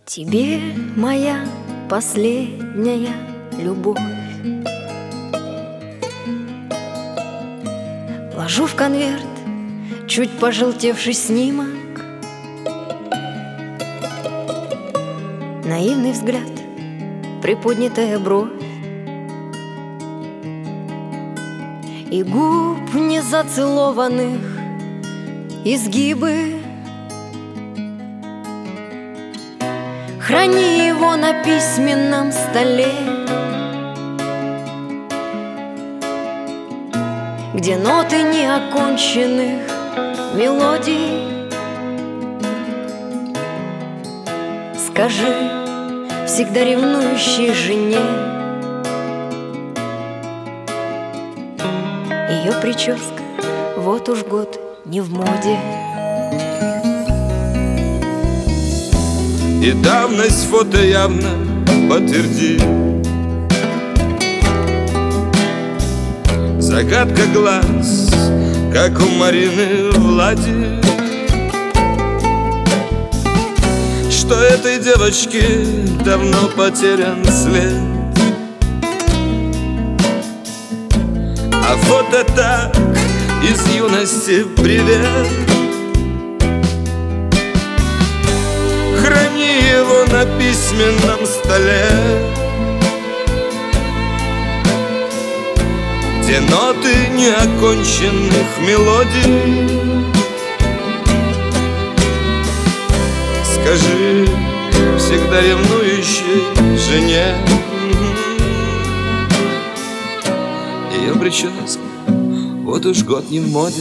Тебе моя последняя любовь ложу в конверт чуть пожелтевший снимок, наивный взгляд, приподнятая бровь и губ незацелованных изгибы. Храни его на письменном столе, где ноты неоконченных мелодий. Скажи всегда ревнующей жене, ее прическа вот уж год не в моде. И давность фото явно подтвердит. Загадка глаз, как у Марины Влади, что этой девочке давно потерян след. А фото так из юности привет. Храни его на письменном столе, где ноты неоконченных мелодий. Скажи всегда ревнующей жене, ее прическа вот уж год не в моде.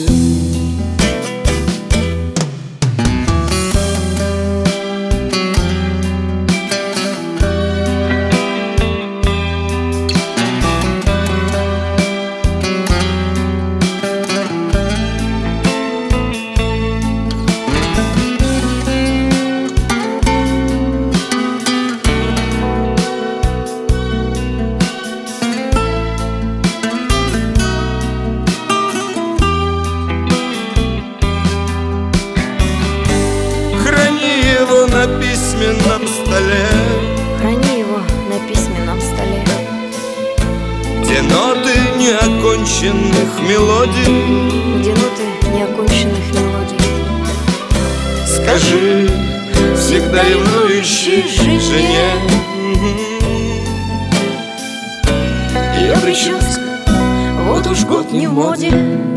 На письменном столе, храни его на письменном столе, где ноты неоконченных мелодий. где ноты неоконченных мелодий. Скажи всегда ревнующей жене, ее прическа вот уж год не в моде.